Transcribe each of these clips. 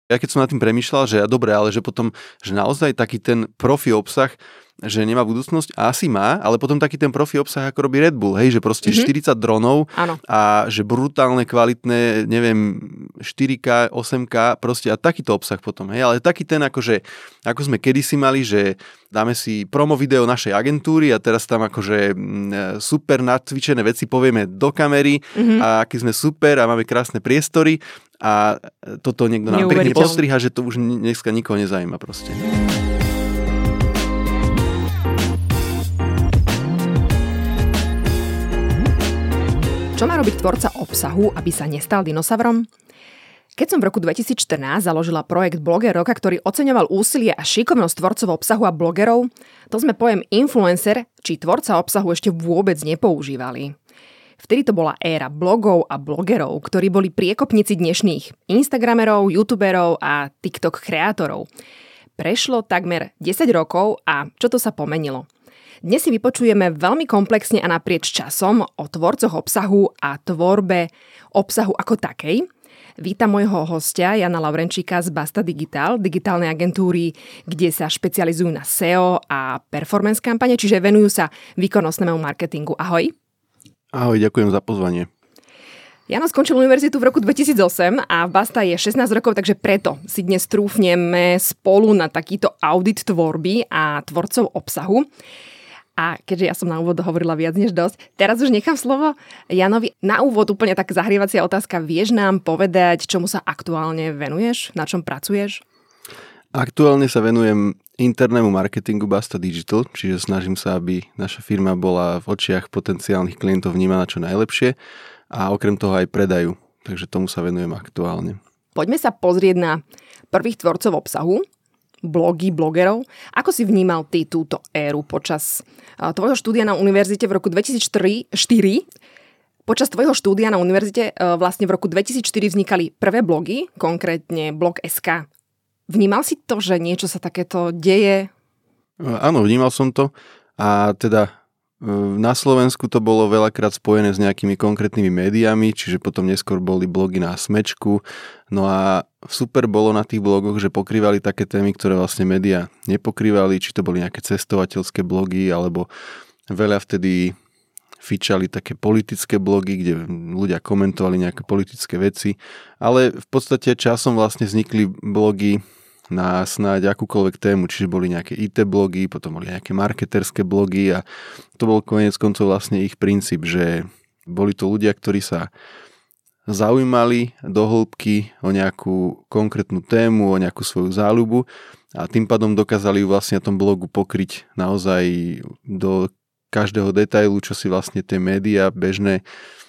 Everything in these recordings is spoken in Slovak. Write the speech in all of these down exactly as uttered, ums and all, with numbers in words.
Ja keď som nad tým premýšľal, že dobre, ale že potom, že naozaj taký ten profi obsah, že nemá budúcnosť, asi má, ale potom taký ten profi obsah, ako robí Red Bull, hej, že proste mm-hmm. štyridsať dronov Áno. a že brutálne, kvalitné, neviem, štyri ká, osem ká, proste a takýto obsah potom, hej, ale taký ten, akože, ako sme kedysi mali, že dáme si promo video našej agentúry a teraz tam akože super nacvičené veci povieme do kamery mm-hmm. a aký sme super a máme krásne priestory a toto niekto nám pekne postriha, že to už dneska nikoho nezajíma proste. Čo má robiť tvorca obsahu, aby sa nestal dinosaurom? Keď som v roku dvetisícštrnásť založila projekt Bloger roka, ktorý oceňoval úsilie a šikovnosť tvorcov obsahu a blogerov, to sme pojem influencer či tvorca obsahu ešte vôbec nepoužívali. Vtedy to bola éra blogov a blogerov, ktorí boli priekopníci dnešných Instagramerov, YouTuberov a TikTok kreatorov. Prešlo takmer desať rokov a čo to sa pomenilo? Dnes si vypočujeme veľmi komplexne a naprieč časom o tvorcoch obsahu a tvorbe obsahu ako takej. Vítam môjho hostia Jana Laurenčíka z Basta Digital, digitálnej agentúry, kde sa špecializujú na es e o a performance kampane, čiže venujú sa výkonnostnému marketingu. Ahoj. Ahoj, ďakujem za pozvanie. Jano skončil univerzitu v roku dvetisícosem a v Basta je šestnásť rokov, takže preto si dnes trúfneme spolu na takýto audit tvorby a tvorcov obsahu. A keďže ja som na úvod hovorila viac než dosť, teraz už nechám slovo Janovi. Na úvod úplne tak zahrievacia otázka. Vieš nám povedať, čomu sa aktuálne venuješ? Na čom pracuješ? Aktuálne sa venujem internému marketingu Basta Digital, čiže snažím sa, aby naša firma bola v očiach potenciálnych klientov vnímaná čo najlepšie a okrem toho aj predajú. Takže tomu sa venujem aktuálne. Poďme sa pozrieť na prvých tvorcov obsahu, blogy, blogerov. Ako si vnímal ty túto éru počas tvojho štúdia na univerzite v roku dvetisícštyri? Počas tvojho štúdia na univerzite vlastne v roku dvetisícštyri vznikali prvé blogy, konkrétne blog bodka es ká. Vnímal si to, že niečo sa takéto deje? Áno, vnímal som to a teda na Slovensku to bolo veľakrát spojené s nejakými konkrétnymi médiami, čiže potom neskôr boli blogy na Smečku. No a super bolo na tých blogoch, že pokrývali také témy, ktoré vlastne médiá nepokrývali, či to boli nejaké cestovateľské blogy, alebo veľa vtedy fičali také politické blogy, kde ľudia komentovali nejaké politické veci. Ale v podstate časom vlastne vznikli blogy na snáď akúkoľvek tému, čiže boli nejaké í té blogy, potom boli nejaké marketerské blogy a to bol koniec koncov vlastne ich princíp, že boli to ľudia, ktorí sa zaujímali do hĺbky o nejakú konkrétnu tému, o nejakú svoju záľubu a tým pádom dokázali vlastne na tom blogu pokryť naozaj do každého detailu, čo si vlastne tie médiá bežné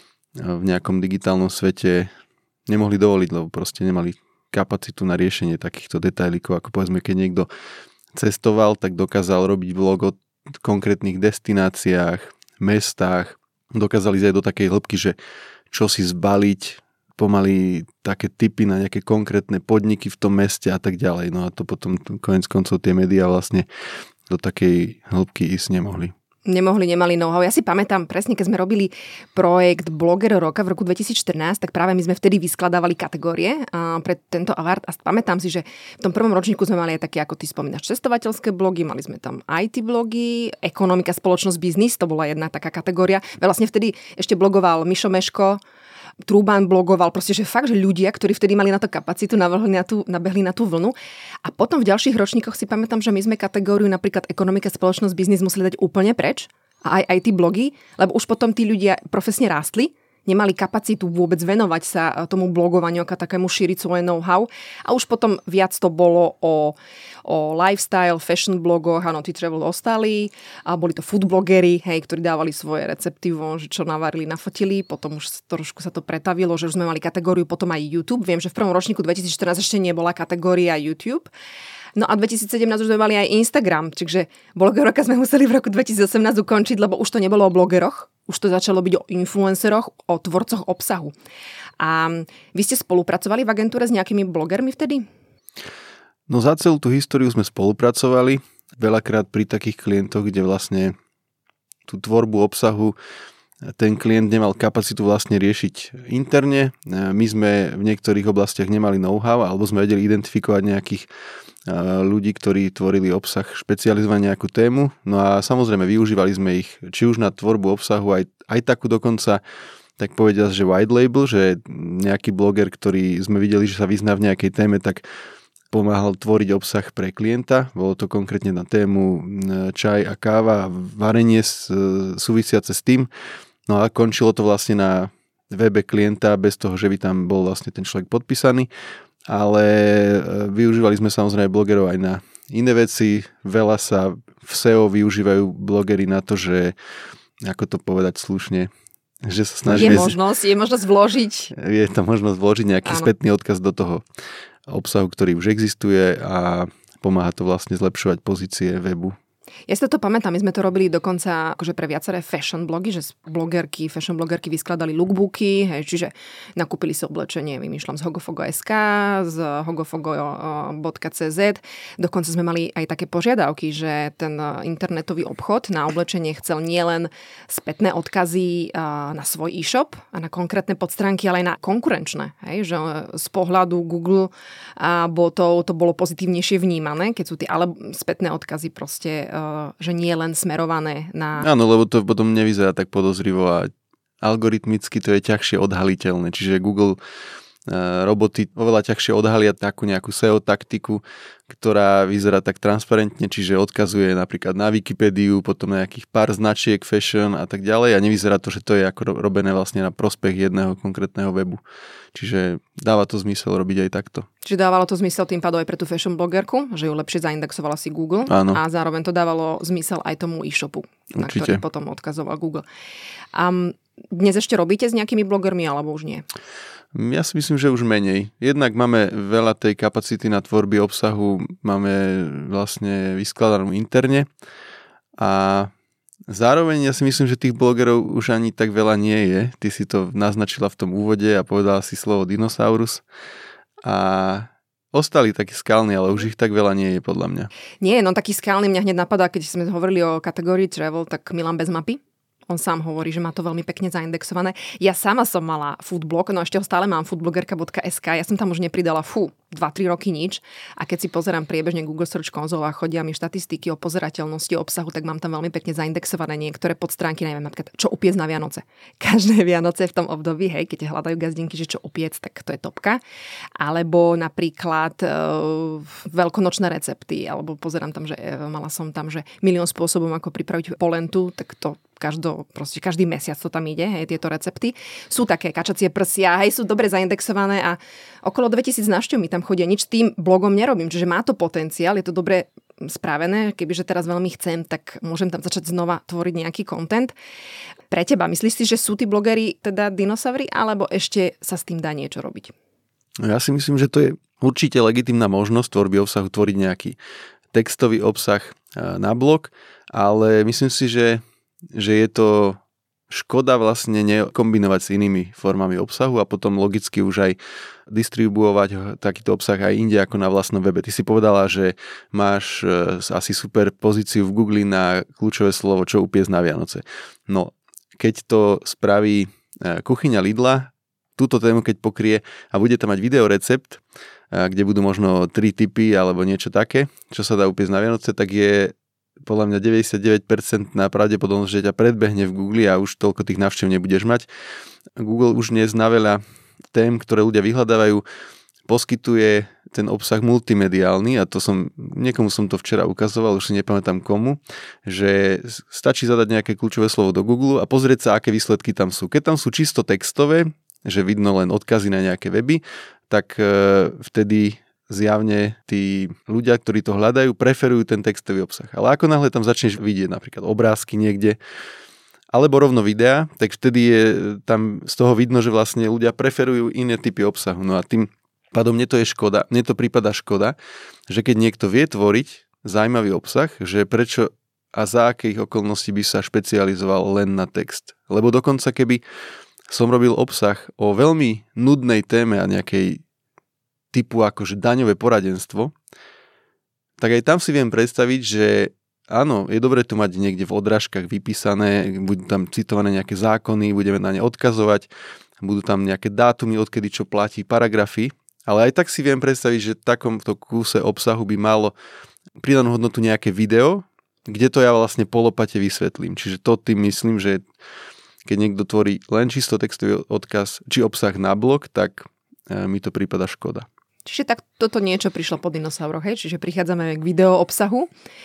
v nejakom digitálnom svete nemohli dovoliť, lebo proste nemali kapacitu na riešenie takýchto detailikov, ako povedzme, keď niekto cestoval, tak dokázal robiť vlog o konkrétnych destináciách, mestách, dokázali ísť aj do takej hĺbky, že čo si zbaliť, pomaly také tipy na nejaké konkrétne podniky v tom meste a tak ďalej. No a to potom koniec koncov tie médiá vlastne do takej hĺbky ísť nemohli. Nemohli, nemali know-how. Ja si pamätám presne, keď sme robili projekt Bloger roka v roku dvetisícštrnásť, tak práve my sme vtedy vyskladávali kategórie pre tento award a pamätám si, že v tom prvom ročníku sme mali aj také, ako ty spomínaš, cestovateľské blogy, mali sme tam í té blogy, ekonomika, spoločnosť, biznis, to bola jedna taká kategória. Vlastne vtedy ešte blogoval Mišo Meško, Trúban blogoval, proste, že fakt, že ľudia, ktorí vtedy mali na to kapacitu, nabehli na tú, nabehli na tú vlnu. A potom v ďalších ročníkoch si pamätám, že my sme kategóriu napríklad ekonomika, spoločnosť, biznis museli dať úplne preč. A aj, aj tí blogy, lebo už potom tí ľudia profesne rástli, nemali kapacitu vôbec venovať sa tomu blogovaniu, ako takému šíriť svoje know-how. A už potom viac to bolo o, o lifestyle, fashion blogoch, áno, tí travel ostali, a boli to food blogery, hej, ktorí dávali svoje recepty von, že čo navarili, nafotili, potom už trošku sa to pretavilo, že už sme mali kategóriu potom aj YouTube. Viem, že v prvom ročníku dvetisícštrnásť ešte nebola kategória YouTube. No a dvetisícsedemnásť už sme mali aj Instagram, čiže Bloger roka sme museli v roku dvetisícosemnásť ukončiť, lebo už to nebolo o blogeroch, už to začalo byť o influenceroch, o tvorcoch obsahu. A vy ste spolupracovali v agentúre s nejakými blogermi vtedy? No za celú tú históriu sme spolupracovali, veľakrát pri takých klientoch, kde vlastne tú tvorbu obsahu ten klient nemal kapacitu vlastne riešiť interne. My sme v niektorých oblastiach nemali know-how, alebo sme vedeli identifikovať nejakých ľudí, ktorí tvorili obsah špecializovaný nejakú tému. No a samozrejme využívali sme ich či už na tvorbu obsahu, aj, aj takú dokonca, tak povediať, že white label, že nejaký bloger, ktorý sme videli, že sa vyzná v nejakej téme, tak pomáhal tvoriť obsah pre klienta. Bolo to konkrétne na tému čaj a káva a varenie súvisiace s tým. No a končilo to vlastne na webe klienta bez toho, že by tam bol vlastne ten človek podpísaný. Ale využívali sme samozrejme blogerov aj na iné veci. Veľa sa v es e o využívajú blogery na to, že, ako to povedať slušne, že sa snažíme... Je možnosť, je možnosť vložiť. Je to možnosť vložiť nejaký Áno. spätný odkaz do toho obsahu, ktorý už existuje a pomáha to vlastne zlepšovať pozície webu. Ja si toto pamätám, my sme to robili dokonca akože pre viaceré fashion blogy, že blogerky, fashion blogerky vyskladali lookbooky, hej, čiže nakúpili si oblečenie, vymýšľam z hogofogo bodka es ká, z hogofogo bodka cé zet. Dokonca sme mali aj také požiadavky, že ten internetový obchod na oblečenie chcel nielen spätné odkazy na svoj e-shop a na konkrétne podstránky, ale aj na konkurenčné. Hej, že z pohľadu Google botov to bolo pozitívnejšie vnímané, keď sú tie ale spätné odkazy proste že nie len smerované na... Áno, lebo to potom nevyzerá tak podozrivo a algoritmicky to je ťažšie odhaliteľné. Čiže Google roboty oveľa ťažšie odhalia takú nejakú es e o taktiku, ktorá vyzerá tak transparentne, čiže odkazuje napríklad na Wikipédiu, potom na nejakých pár značiek, fashion a tak ďalej a nevyzerá to, že to je ako robené vlastne na prospech jedného konkrétneho webu. Čiže dáva to zmysel robiť aj takto. Čiže dávalo to zmysel tým pádom aj pre tú fashion blogerku, že ju lepšie zaindexovala si Google. Áno. A zároveň to dávalo zmysel aj tomu e-shopu, na Určite. ktorý potom odkazoval Google. Um, dnes ešte robíte s nejakými blogermi alebo už nie? Ja si myslím, že už menej. Jednak máme veľa tej kapacity na tvorby obsahu, máme vlastne vyskladanú interne a zároveň ja si myslím, že tých blogerov už ani tak veľa nie je. Ty si to naznačila v tom úvode a povedala si slovo dinosaurus a ostali takí skalní, ale už ich tak veľa nie je podľa mňa. Nie, no taký skalný mňa hneď napadá, keď sme hovorili o kategórii travel, tak Milan bez mapy. On sám hovorí, že má to veľmi pekne zaindexované. Ja sama som mala foodblog, no ešte ho stále mám, foodblogerka bodka es ká. Ja som tam už nepridala fú, dva tri roky nič. A keď si pozerám priebežne Google Search Console a chodia mi štatistiky o pozerateľnosti obsahu, tak mám tam veľmi pekne zaindexované niektoré podstránky, neviem, napríklad čo upiec na Vianoce. Každé Vianoce v tom období, hej, keď hľadajú gazdinky, že čo upiec, tak to je topka. Alebo napríklad e, veľkonočné recepty, alebo pozerám tam, že e, mala som tam, že milión spôsobom, ako pripraviť polentu, tak to Každo, proste každý mesiac to tam ide, hej, tieto recepty. Sú také kačacie prsia, hej, sú dobre zaindexované a okolo dvetisíc návštev mi tam chodia. Nič tým blogom nerobím, čiže má to potenciál, je to dobre spravené. Kebyže teraz veľmi chcem, tak môžem tam začať znova tvoriť nejaký content. Pre teba, myslíš si, že sú tí blogeri teda dinosaury, alebo ešte sa s tým dá niečo robiť? Ja si myslím, že to je určite legitímna možnosť tvorby obsahu, tvoriť nejaký textový obsah na blog, ale myslím si, že že je to škoda vlastne nekombinovať s inými formami obsahu a potom logicky už aj distribuovať takýto obsah aj inde ako na vlastnom webe. Ty si povedala, že máš asi super pozíciu v Google na kľúčové slovo, čo upiec na Vianoce. No, keď to spraví kuchyňa Lidla, túto tému keď pokrie a bude tam mať videorecept, kde budú možno tri tipy alebo niečo také, čo sa dá upiec na Vianoce, tak je podľa mňa deväťdesiatdeväť percent na pravdepodobnosť, že ťa predbehne v Google a už toľko tých návštev nebudeš mať. Google už dnes na veľa tém, ktoré ľudia vyhľadávajú, poskytuje ten obsah multimediálny a to som, niekomu som to včera ukazoval, už si nepamätám komu, že stačí zadať nejaké kľúčové slovo do Google a pozrieť sa, aké výsledky tam sú. Keď tam sú čisto textové, že vidno len odkazy na nejaké weby, tak e, vtedy zjavne tí ľudia, ktorí to hľadajú, preferujú ten textový obsah. Ale ako náhle tam začneš vidieť napríklad obrázky niekde, alebo rovno videa, tak vtedy je tam z toho vidno, že vlastne ľudia preferujú iné typy obsahu. No a tým pádom mne to je škoda, mne to prípada škoda, že keď niekto vie tvoriť zaujímavý obsah, že prečo a za akých okolností by sa špecializoval len na text. Lebo dokonca keby som robil obsah o veľmi nudnej téme a nejakej typu akože daňové poradenstvo, tak aj tam si viem predstaviť, že áno, je dobré to mať niekde v odrážkach vypísané, budú tam citované nejaké zákony, budeme na ne odkazovať, budú tam nejaké dátumy, odkedy čo platí, paragrafy, ale aj tak si viem predstaviť, že v takomto kúse obsahu by malo pridanú hodnotu nejaké video, kde to ja vlastne po lopate vysvetlím. Čiže to tým myslím, že keď niekto tvorí len čisto textový odkaz či obsah na blog, tak mi to prípada škoda. Čiže tak toto niečo prišlo po dinosauroch, hej? Čiže prichádzame k video obsahu.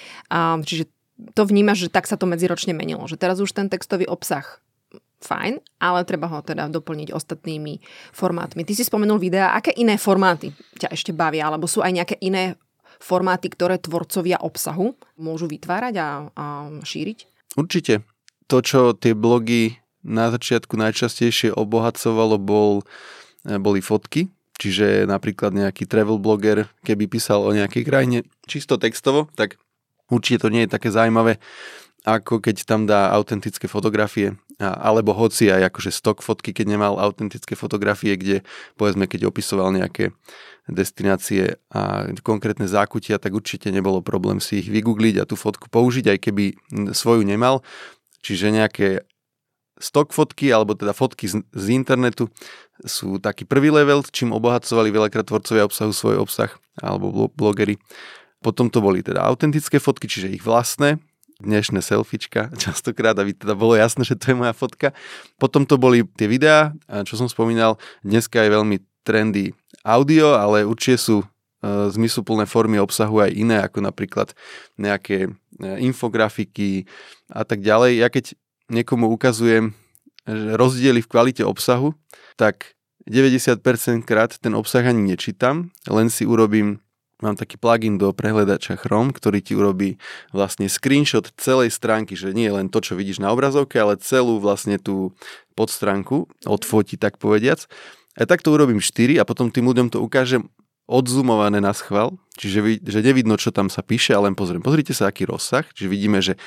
A čiže to vnímaš, že tak sa to medziročne menilo. Že teraz už ten textový obsah fajn, ale treba ho teda doplniť ostatnými formátmi. Ty si spomenul videa. Aké iné formáty ťa ešte bavia? Alebo sú aj nejaké iné formáty, ktoré tvorcovia obsahu môžu vytvárať a, a šíriť? Určite. To, čo tie blogy na začiatku najčastejšie obohacovalo, bol, boli fotky. Čiže napríklad nejaký travel blogger, keby písal o nejakej krajine čisto textovo, tak určite to nie je také zaujímavé, ako keď tam dá autentické fotografie, alebo hoci aj akože stock fotky, keď nemal autentické fotografie, kde povedzme, keď opisoval nejaké destinácie a konkrétne zákutia, tak určite nebolo problém si ich vygoogliť a tú fotku použiť, aj keby svoju nemal. Čiže nejaké stock fotky, alebo teda fotky z, z internetu sú taký prvý level, čím obohacovali veľakrát tvorcovia obsahu svoj obsah, alebo blogery. Potom to boli teda autentické fotky, čiže ich vlastné, dnešné selfiečka, častokrát, aby teda bolo jasné, že to je moja fotka. Potom to boli tie videá, čo som spomínal, dneska je veľmi trendy audio, ale určite sú e, zmysluplné formy obsahu aj iné, ako napríklad nejaké e, infografiky a tak ďalej. Ja keď niekomu ukazujem že rozdiely v kvalite obsahu, tak deväťdesiat percent krát ten obsah ani nečítam, len si urobím, mám taký plugin do prehľadača Chrome, ktorý ti urobí vlastne screenshot celej stránky, že nie len to, čo vidíš na obrazovke, ale celú vlastne tú podstránku odfotí, tak povediac. A tak to urobím štyri a potom tým ľuďom to ukážem odzumované na schvál, čiže vi, že nevidno, čo tam sa píše, ale len pozriem. Pozrite sa, aký rozsah. Čiže vidíme, že,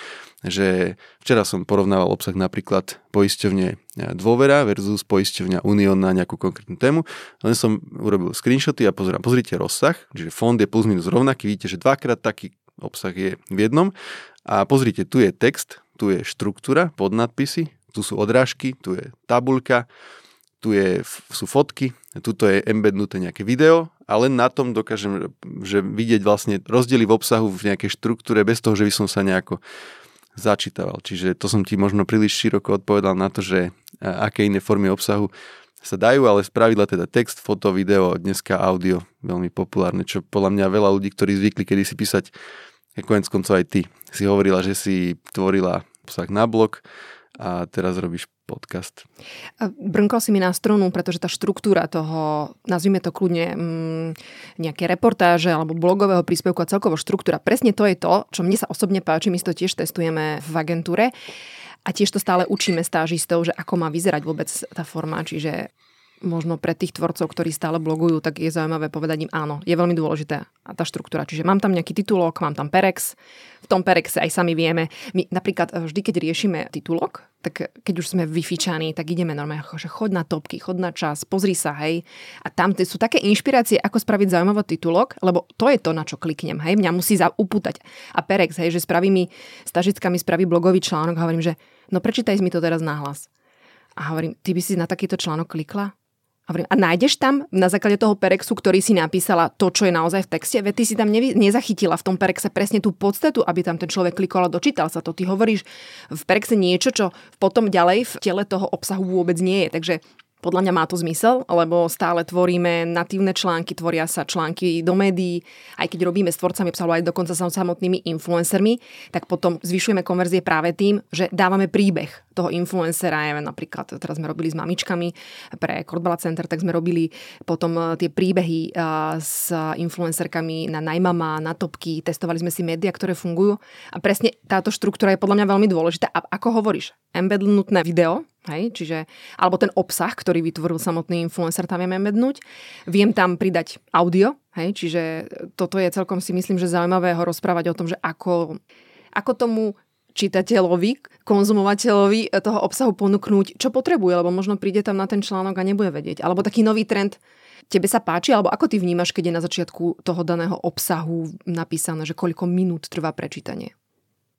že včera som porovnával obsah napríklad poisťovne Dôvera versus poisťovňa Unión na nejakú konkrétnu tému. Len som urobil screenshoty a pozerám. Pozrite rozsah, čiže fond je plus minus rovnaký. Vidíte, že dvakrát taký obsah je v jednom. A pozrite, tu je text, tu je štruktúra, podnadpisy, tu sú odrážky, tu je tabuľka, tu je, sú fotky, tuto je embednuté nejaké video a len na tom dokážem že vidieť vlastne rozdiely v obsahu v nejakej štruktúre bez toho, že by som sa nejako začítaval. Čiže to som ti možno príliš široko odpovedal na to, že aké iné formy obsahu sa dajú, ale spravidla teda text, foto, video, dneska audio, veľmi populárne, čo podľa mňa veľa ľudí, ktorí zvykli kedysi písať, koniec koncov aj ty si hovorila, že si tvorila obsah na blog a teraz robíš podcast. Brnkol si mi na strunu, pretože tá štruktúra toho, nazvime to kľudne mm, nejaké reportáže alebo blogového príspevku a celkovo štruktúra, presne to je to, čo mne sa osobne páči, my si to tiež testujeme v agentúre a tiež to stále učíme stážistov, že ako má vyzerať vôbec tá forma, čiže možno pre tých tvorcov, ktorí stále blogujú, tak je zaujímavé povedať im áno, je veľmi dôležitá tá štruktúra. Čiže mám tam nejaký titulok, mám tam perex, v tom perexe aj sami vieme. My napríklad vždy, keď riešime titulok, tak keď už sme vyfičaní, tak ideme normálne, že chod na topky, chod na čas, pozri sa, hej. A tam sú také inšpirácie, ako spraviť zaujímavý titulok, lebo to je to, na čo kliknem, hej. Mňa musí upútať. A perex, hej, že spraví mi, stažická mi spraví blogový článok a hovorím, že no prečítaj mi to teraz nahlas. A hovorím, ty by si na takýto článok klikla? A nájdeš tam na základe toho perexu, ktorý si napísala to, čo je naozaj v texte? Veď ty si tam nevy, nezachytila v tom perexe presne tú podstatu, aby tam ten človek klikol a dočítal sa to. Ty hovoríš v perexe niečo, čo potom ďalej v tele toho obsahu vôbec nie je. Takže podľa mňa má to zmysel, lebo stále tvoríme natívne články, tvoria sa články do médií, aj keď robíme s tvorcami obsahu, aj dokonca sa samotnými influencermi, tak potom zvyšujeme konverzie práve tým, že dávame príbeh toho influencera. Ja napríklad teraz sme robili s mamičkami pre Korbala Center, tak sme robili potom tie príbehy s influencerkami na Najmama, na Topky, testovali sme si médiá, ktoré fungujú a presne táto štruktúra je podľa mňa veľmi dôležitá. A ako hovoríš, embednutné video, hej, čiže, alebo ten obsah, ktorý vytvoril samotný influencer, tam vieme embednúť. Viem tam pridať audio, hej, čiže toto je celkom si myslím, že zaujímavé ho rozprávať o tom, že ako, ako tomu čitateľovi, konzumovateľovi toho obsahu ponúknuť, čo potrebuje, lebo možno príde tam na ten článok a nebude vedieť. Alebo taký nový trend, tebe sa páči, alebo ako ty vnímaš, keď je na začiatku toho daného obsahu napísané, že koľko minút trvá prečítanie?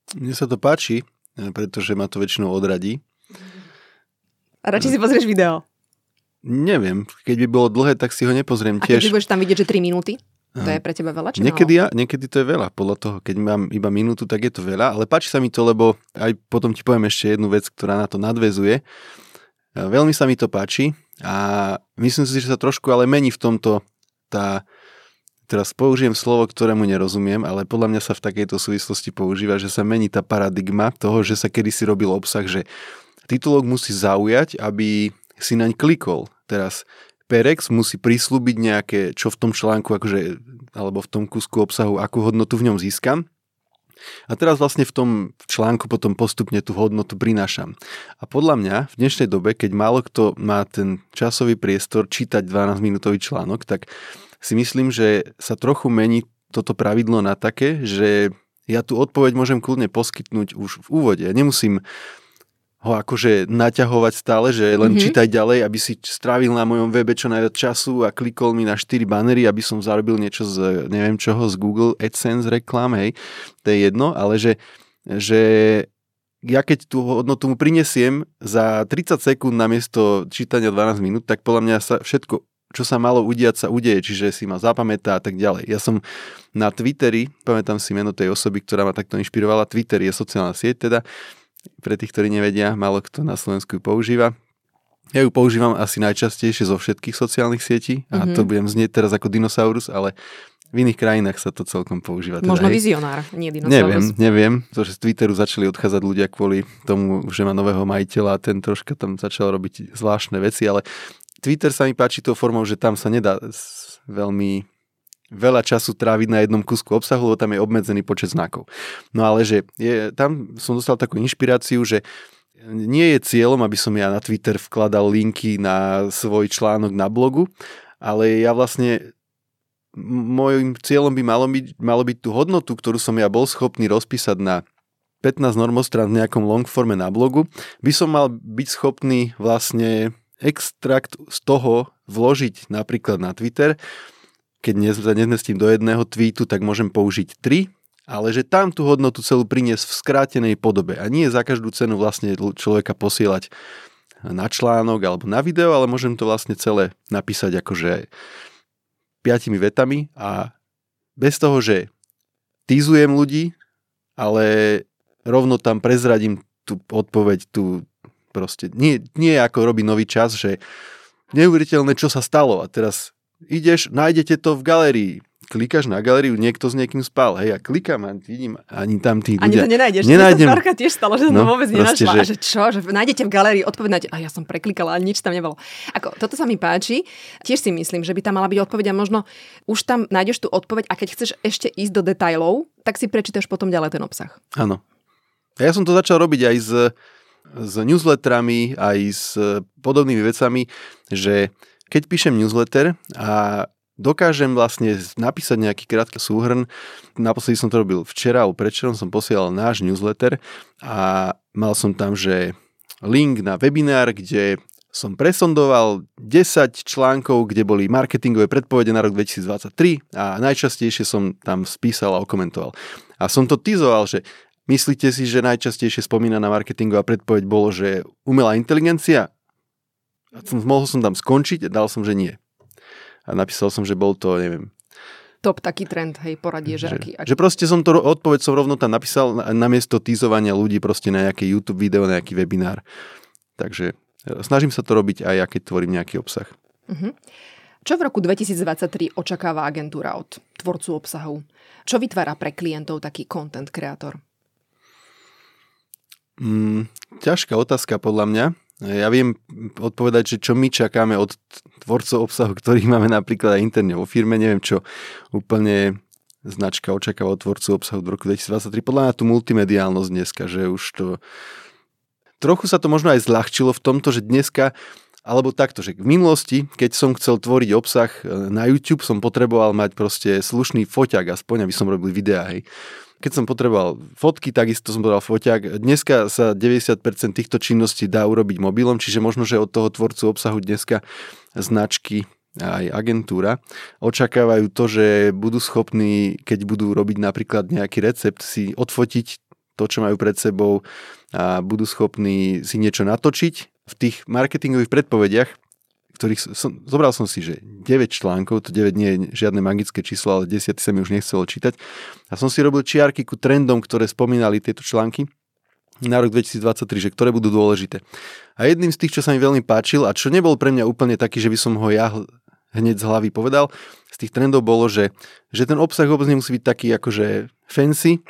Mne sa to páči, pretože ma to väčšinou odradí. A radšej si pozrieš video? Neviem, keď by bolo dlhé, tak si ho nepozriem a tiež. A keď budeš tam vidieť, že tri minúty? To je pre teba veľa, či niekedy, málo? Ja, niekedy to je veľa, podľa toho. Keď mám iba minútu, tak je to veľa, ale páči sa mi to, lebo aj potom ti poviem ešte jednu vec, ktorá na to nadväzuje. Veľmi sa mi to páči a myslím si, že sa trošku ale mení v tomto tá, teraz použijem slovo, ktorému nerozumiem, ale podľa mňa sa v takejto súvislosti používa, že sa mení tá paradigma toho, že sa kedysi robil obsah, že titulok musí zaujať, aby si naň klikol. Teraz Perex musí prislúbiť nejaké, čo v tom článku, akože, alebo v tom kúsku obsahu, akú hodnotu v ňom získam. A teraz vlastne v tom článku potom postupne tú hodnotu prinášam. A podľa mňa v dnešnej dobe, keď málo kto má ten časový priestor čítať dvanásťminútový článok, tak si myslím, že sa trochu mení toto pravidlo na také, že ja tú odpoveď môžem kľudne poskytnúť už v úvode. Ja nemusím ho akože naťahovať stále, že len mm-hmm. čítaj ďalej, aby si strávil na mojom webe čo najviac času a klikol mi na štyri banery, aby som zarobil niečo z neviem čoho, z Google AdSense reklám, hej, to je jedno, ale že, že ja keď tú hodnotu mu prinesiem za tridsať sekúnd namiesto čítania dvanásť minút, tak podľa mňa sa všetko, čo sa malo udiať, sa udeje, čiže si ma zapamätá a tak ďalej. Ja som na Twitteri, pamätám si meno tej osoby, ktorá ma takto inšpirovala, Twitter je sociálna sieť teda, pre tých, ktorí nevedia, málo kto na Slovensku ju používa. Ja ju používam asi najčastejšie zo všetkých sociálnych sietí a mm-hmm. to budem znieť teraz ako dinosaurus, ale v iných krajinách sa to celkom používa. Teda, možno hej. vizionár, nie dinosaurus. Neviem, neviem, pretože z Twitteru začali odchádzať ľudia kvôli tomu, že má nového majiteľa a ten troška tam začal robiť zvláštne veci, ale Twitter sa mi páči tou formou, že tam sa nedá veľmi veľa času tráviť na jednom kusku obsahu, lebo tam je obmedzený počet znakov. No ale že je, tam som dostal takú inšpiráciu, že nie je cieľom, aby som ja na Twitter vkladal linky na svoj článok na blogu, ale ja vlastne môjim cieľom by malo byť, malo byť tú hodnotu, ktorú som ja bol schopný rozpísať na pätnásť normostrán v nejakom longforme na blogu, by som mal byť schopný vlastne extrakt z toho vložiť napríklad na Twitter. Keď nezmestím do jedného tweetu, tak môžem použiť tri, ale že tam tú hodnotu celú priniesť v skrátenej podobe a nie za každú cenu vlastne človeka posielať na článok alebo na video, ale môžem to vlastne celé napísať akože piatimi vetami a bez toho, že tízujem ľudí, ale rovno tam prezradím tú odpoveď, tú proste, nie, nie ako robí Nový čas, že neuveriteľné, čo sa stalo a teraz ideš, nájdete to v galérii. Klikáš na galériu, niekto s niekým spal. Hej, ja klikám a vidím, ani tam tí ľudia... Ani to nenájdeš. Nenájdem. Mne sa tiež stalo, že som no, to vôbec nenašla. Že... A že čo, že nájdete v galérii, odpoveď a ja som preklikala a nič tam nebolo. Ako, toto sa mi páči. Tiež si myslím, že by tam mala byť odpoveď a možno už tam nájdeš tú odpoveď a keď chceš ešte ísť do detailov, tak si prečítaš potom ďalej ten obsah. Áno. A ja som to začal robiť aj s, s newsletterami, aj s podobnými vecami, že keď píšem newsletter a dokážem vlastne napísať nejaký krátky súhrn, naposledy som to robil včera, alebo predvčerom som posielal náš newsletter a mal som tam, že link na webinár, kde som presondoval desať článkov, kde boli marketingové predpovede na rok dvetisícdvadsaťtri a najčastejšie som tam spísal a okomentoval. A som to teasoval, že myslíte si, že najčastejšie spomínaná marketingová predpoveď bolo, že umelá inteligencia? A som, mohol som tam skončiť a dal som, že nie. A napísal som, že bol to, neviem. Top taký trend, hej, poradie, že, že aký, aký. Že proste som to, odpoveď som rovno tam napísal namiesto teasovania ľudí proste na nejaké YouTube video, na nejaký webinár. Takže snažím sa to robiť aj ja, keď tvorím nejaký obsah. Uh-huh. Čo v roku dvetisícdvadsaťtri očakáva agentúra od tvorcu obsahu? Čo vytvára pre klientov taký content kreator? Mm, ťažká otázka podľa mňa. Ja viem odpovedať, že čo my čakáme od tvorcov obsahu, ktorých máme napríklad aj interne vo firme. Neviem, čo úplne značka očakáva od tvorcov obsahu v roku dvetisícdvadsaťtri. Podľa mňa tú multimediálnosť dneska, že už to... Trochu sa to možno aj zľahčilo v tomto, že dneska, alebo takto, že v minulosti, keď som chcel tvoriť obsah na YouTube, som potreboval mať proste slušný foťák, aspoň aby som robil videá, hej. Keď som potreboval fotky, takisto som potreboval foťák. Dneska sa deväťdesiat percent týchto činností dá urobiť mobilom, čiže možno, že od toho tvorcu obsahu dneska značky a aj agentúra očakávajú to, že budú schopní, keď budú robiť napríklad nejaký recept, si odfotiť to, čo majú pred sebou a budú schopní si niečo natočiť. V tých marketingových predpovediach, ktorých som, zobral som si, že deväť článkov, to deväť nie je žiadne magické číslo, ale desiaty sa mi už nechcelo čítať. A som si robil čiarky ku trendom, ktoré spomínali tieto články na rok dvetisícdvadsaťtri, že ktoré budú dôležité. A jedným z tých, čo sa mi veľmi páčil a čo nebol pre mňa úplne taký, že by som ho ja hneď z hlavy povedal, z tých trendov bolo, že, že ten obsah vôbec nemusí byť taký akože fancy,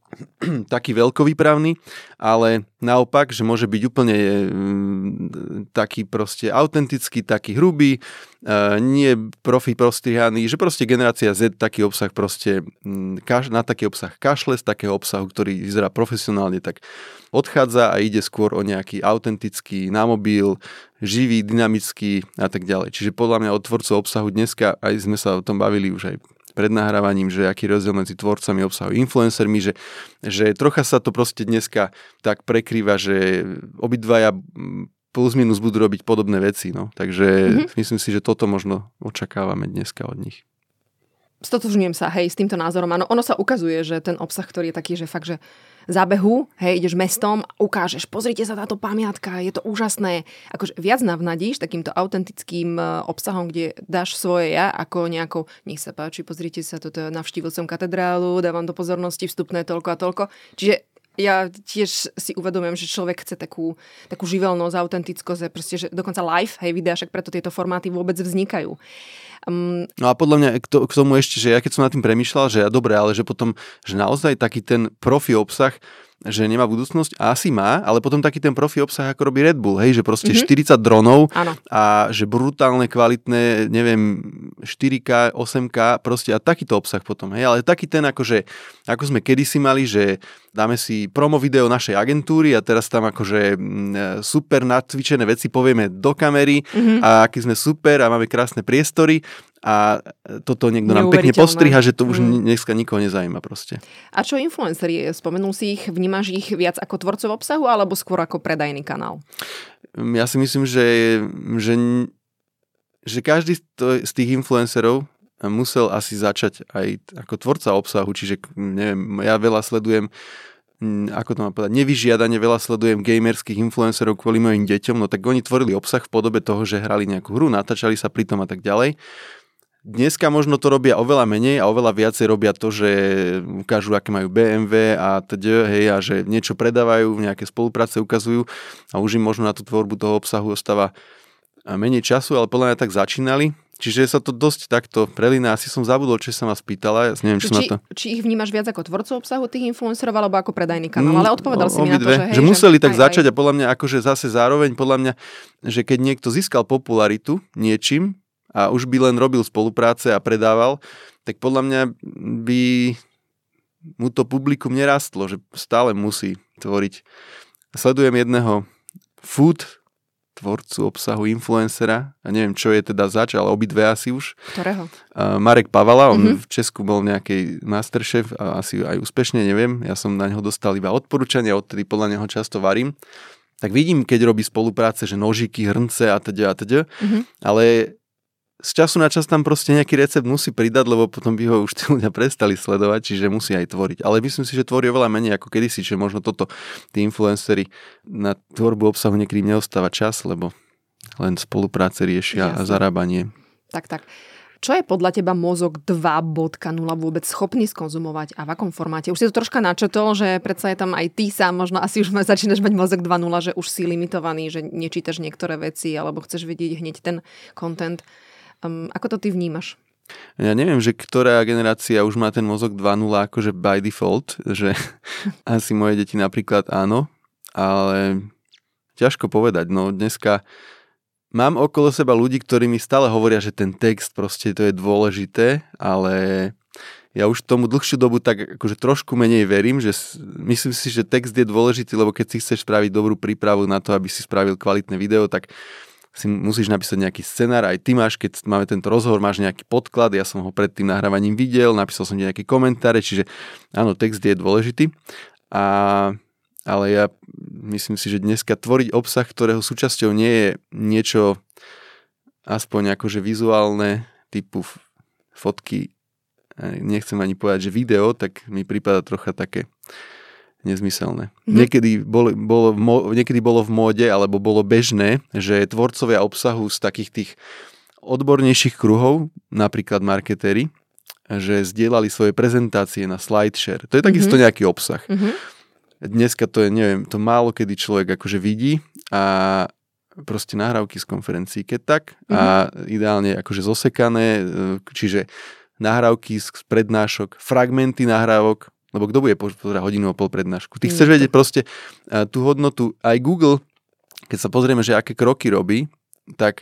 taký veľkovýpravný, ale naopak, že môže byť úplne mm, taký proste autentický, taký hrubý, uh, nie profi prostrihaný, že proste generácia Z taký obsah proste mm, kaš, na taký obsah kašle, z takého obsahu, ktorý vyzerá profesionálne, tak odchádza a ide skôr o nejaký autentický na mobil, živý, dynamický a tak ďalej. Čiže podľa mňa od tvorcov obsahu dneska, aj sme sa o tom bavili už aj pred nahrávaním, že aký rozdiel medzi tvorcami obsahu influencermi, že, že trocha sa to proste dneska tak prekrýva, že obidvaja plus minus budú robiť podobné veci. No. Takže mm-hmm. myslím si, že toto možno očakávame dneska od nich. Stotožňujem sa, hej, s týmto názorom. Áno, ono sa ukazuje, že ten obsah, ktorý je taký, že fakt, že zábehu, hej, ideš mestom, ukážeš, pozrite sa táto pamiatka, je to úžasné. Akože viac navnadíš takýmto autentickým obsahom, kde dáš svoje ja, ako nejako, nech sa páči, pozrite sa, toto navštívil som katedrálu, dávam do pozornosti vstupné toľko a toľko. Čiže ja tiež si uvedomujem, že človek chce takú, takú živelnosť, autentickosť, proste, že dokonca live, hej, videa, však preto tieto formáty vôbec vznikajú. Um, no a podľa mňa k, to, k tomu ešte, že ja keď som nad tým premýšľal, že ja dobre, ale že potom, že naozaj taký ten profi obsah, že nemá budúcnosť, asi má, ale potom taký ten profi obsah, ako robí Red Bull, hej, že proste mm-hmm. štyridsať dronov Áno. a že brutálne, kvalitné, neviem, štyri ká, osem ká, proste a takýto obsah potom, hej, ale taký ten akože, ako sme kedysi mali, že dáme si promo video našej agentúry a teraz tam akože super nacvičené veci povieme do kamery mm-hmm. a aký sme super a máme krásne priestory a toto niekto nám pekne postriha, že to už mm. dneska nikoho nezaujíma proste. A čo influenceri? Spomenul si ich, vnímaš ich viac ako tvorcov obsahu alebo skôr ako predajný kanál? Ja si myslím, že, že, že každý z tých influencerov musel asi začať aj ako tvorca obsahu, čiže neviem, ja veľa sledujem ako to mám povedať, nevyžiadane veľa sledujem gamerských influencerov kvôli mojim deťom, no tak oni tvorili obsah v podobe toho, že hrali nejakú hru, natáčali sa pri tom a tak ďalej. Dneska možno to robia oveľa menej a oveľa viacej robia to, že ukážu, aké majú bé em vé a teda, hej, a že niečo predávajú, nejaké spolupráce ukazujú a už im možno na tú tvorbu toho obsahu ostáva menej času, ale podľa mňa tak začínali. Čiže sa to dosť takto prelína. Asi som zabudol, čo sa ma spýtala. Ja neviem, čo či, na to... či ich vnímaš viac ako tvorcov obsahu tých influencerov, alebo ako predajný kanál? Ale odpovedal mm, si mi na to, že hej, že museli že tak aj, začať aj. A podľa mňa akože zase zároveň, podľa mňa, že keď niekto získal popularitu niečím a už by len robil spolupráce a predával, tak podľa mňa by mu to publikum nerastlo, že stále musí tvoriť. Sledujem jedného food tvorcu obsahu, influencera, a neviem, čo je teda zač, ale obidve asi už. Ktorého? Uh, Marek Pavala, on mm-hmm. v Česku bol nejaký masterchef a asi aj úspešne, neviem. Ja som na neho dostal iba odporúčania, odtedy podľa neho často varím. Tak vidím, keď robí spolupráce, že nožiky, hrnce a teda a teda, mm-hmm. ale z času na čas tam proste nejaký recept musí pridať, lebo potom by ho už tí ľudia prestali sledovať, čiže musí aj tvoriť. Ale myslím si, že tvorí oveľa menej ako kedysi, čiže možno toto tí influenceri na tvorbu obsahu niekedy neostáva čas, lebo len spolupráce riešia Jasne. A zarábanie. Tak, tak. Čo je podľa teba mozog dva bodka nula vôbec schopný skonzumovať a v akom formáte? Už si to troška načetol, že predsa je tam aj ty sám, možno asi už začínaš mať mozog dva nula, že už si limitovaný, že nečítaš niektoré veci alebo chceš vidieť hneď ten content. Um, ako to ty vnímaš? Ja neviem, že ktorá generácia už má ten mozog dva nula akože by default, že asi moje deti napríklad áno, ale ťažko povedať. No dneska mám okolo seba ľudí, ktorí mi stále hovoria, že ten text proste to je dôležité, ale ja už tomu dlhšiu dobu tak akože trošku menej verím, že myslím si, že text je dôležitý, lebo keď si chceš spraviť dobrú prípravu na to, aby si spravil kvalitné video, tak si musíš napísať nejaký scenár, aj ty máš, keď máme tento rozhovor, máš nejaký podklad, ja som ho pred tým nahrávaním videl, napísal som ti nejaké komentáre, čiže áno, text je dôležitý, a, ale ja myslím si, že dneska tvoriť obsah, ktorého súčasťou nie je niečo aspoň akože vizuálne, typu fotky, nechcem ani povedať, že video, tak mi prípada trocha také nezmyselné. Mm-hmm. Niekedy, bolo, bolo, niekedy bolo v móde, alebo bolo bežné, že tvorcovia obsahu z takých tých odbornejších kruhov, napríklad marketéri, že zdieľali svoje prezentácie na SlideShare. To je takisto mm-hmm. nejaký obsah. Mm-hmm. Dneska to je, neviem, to málo kedy človek akože vidí a proste nahrávky z konferencií, keď tak, mm-hmm. a ideálne akože zosekané, čiže nahrávky z prednášok, fragmenty nahrávok, lebo kto bude pozerať hodinu a pol prednášku? Ty chceš vedieť proste tú hodnotu, aj Google, keď sa pozrieme, že aké kroky robí, tak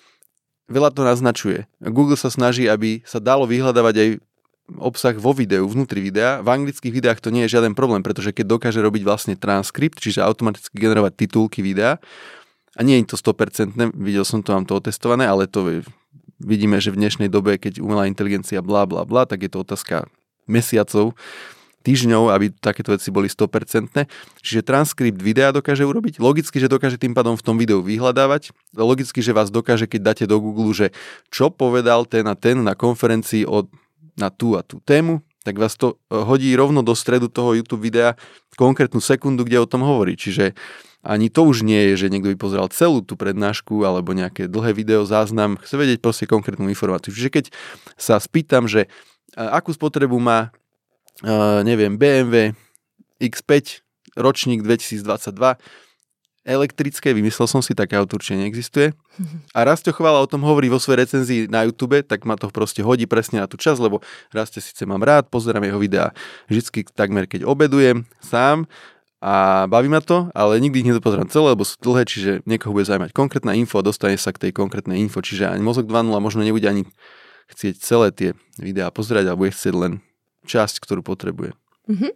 veľa to naznačuje. Google sa snaží, aby sa dalo vyhľadávať aj obsah vo videu, vnútri videa. V anglických videách to nie je žiaden problém, pretože keď dokáže robiť vlastne transkript, čiže automaticky generovať titulky videa, a nie je to sto percent, videl som to, mám to otestované, ale to vidíme, že v dnešnej dobe, keď umelá inteligencia blá, blá, blá, tak je to otázka mesiacov, týždňov, aby takéto veci boli sto percent. Čiže transkript videa dokáže urobiť. Logicky, že dokáže tým pádom v tom videu vyhľadávať. Logicky, že vás dokáže, keď dáte do Google, že čo povedal ten a ten na konferencii od, na tú a tú tému, tak vás to hodí rovno do stredu toho YouTube videa konkrétnu sekundu, kde o tom hovorí. Čiže ani to už nie je, že niekto by pozeral celú tú prednášku alebo nejaké dlhé video záznam. Chce vedieť proste konkrétnu informáciu. Čiže keď sa spýtam, že akú spotrebu má Uh, neviem, bé em vé iks päť, ročník dvetisícdvadsaťdva, elektrické, vymyslel som si, také auto určite neexistuje. A Rastio Chvála o tom hovorí vo svojej recenzii na YouTube, tak ma to proste hodí presne na tú čas, lebo Rastio síce mám rád, pozerám jeho videá vždycky takmer, keď obedujem sám a baví ma to, ale nikdy ich nedopozerám celé, lebo sú dlhé, čiže niekoho bude zaujímať konkrétna info a dostane sa k tej konkrétnej info, čiže ani Mozog dva bodka nula možno nebude ani chcieť celé tie videá pozerať, alebo bude chcieť len časť, ktorú potrebuje. Mm-hmm.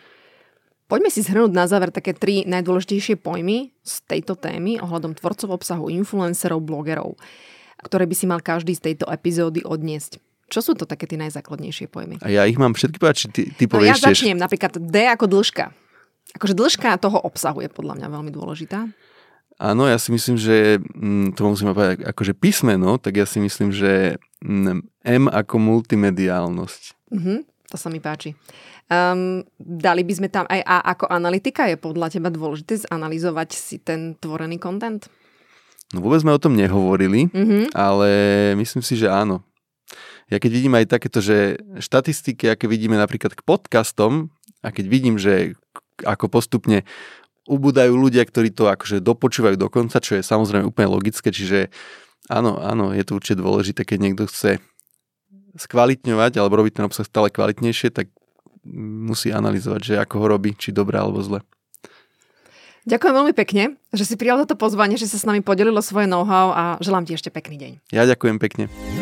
Poďme si zhrnúť na záver také tri najdôležitejšie pojmy z tejto témy ohľadom tvorcov obsahu, influencerov, blogerov, ktoré by si mal každý z tejto epizódy odniesť. Čo sú to také tie najzákladnejšie pojmy? A ja ich mám všetky povedať, či ty, ty no povieš ja začnem, tiež. Napríklad D ako dĺžka. Akože dĺžka toho obsahu je podľa mňa veľmi dôležitá. Áno, ja si myslím, že to musíme povedať akože písmeno, tak ja si myslím, že M ako multimediálnosť. Mhm. To sa mi páči. Um, dali by sme tam aj A ako analytika? Je podľa teba dôležité zanalizovať si ten tvorený content? No vôbec sme o tom nehovorili, mm-hmm. ale myslím si, že áno. Ja keď vidím aj takéto, že štatistiky, aké vidíme napríklad k podcastom, a keď vidím, že ako postupne ubúdajú ľudia, ktorí to akože dopočúvajú do konca, čo je samozrejme úplne logické, čiže áno, áno, je to určite dôležité, keď niekto chce skvalitňovať alebo robiť ten obsah stále kvalitnejšie, tak musí analyzovať, že ako ho robí, či dobre alebo zle. Ďakujem veľmi pekne, že si prijal toto pozvanie, že sa s nami podelilo svoje know-how a želám ti ešte pekný deň. Ja ďakujem pekne.